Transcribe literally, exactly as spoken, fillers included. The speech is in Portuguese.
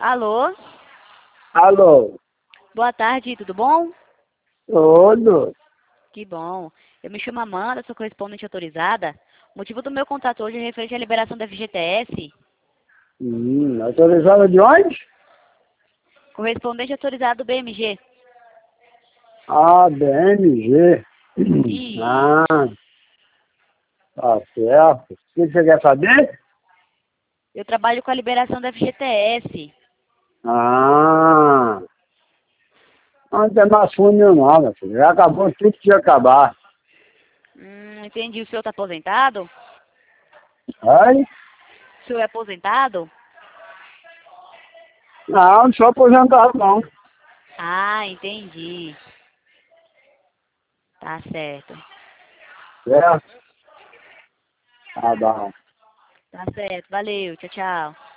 Alô? Alô? Boa tarde, tudo bom? Tudo? Que bom. Eu me chamo Amanda, sou correspondente autorizada. O motivo do meu contato hoje é referente à liberação da F G T S. Hum, autorizada de onde? Correspondente autorizado do B M G. Ah, B M G. Isso. Ah, tá certo. O que você quer saber? Eu trabalho com a liberação da F G T S. Ah, não tem mais fundo não, meu filho. Já acabou tudo que ia acabar. Hum, entendi. O senhor está aposentado? Aí? O senhor é aposentado? Não, não sou aposentado não. Ah, entendi. Tá certo. Certo? Tá bom. Tá certo. Valeu. Tchau, tchau.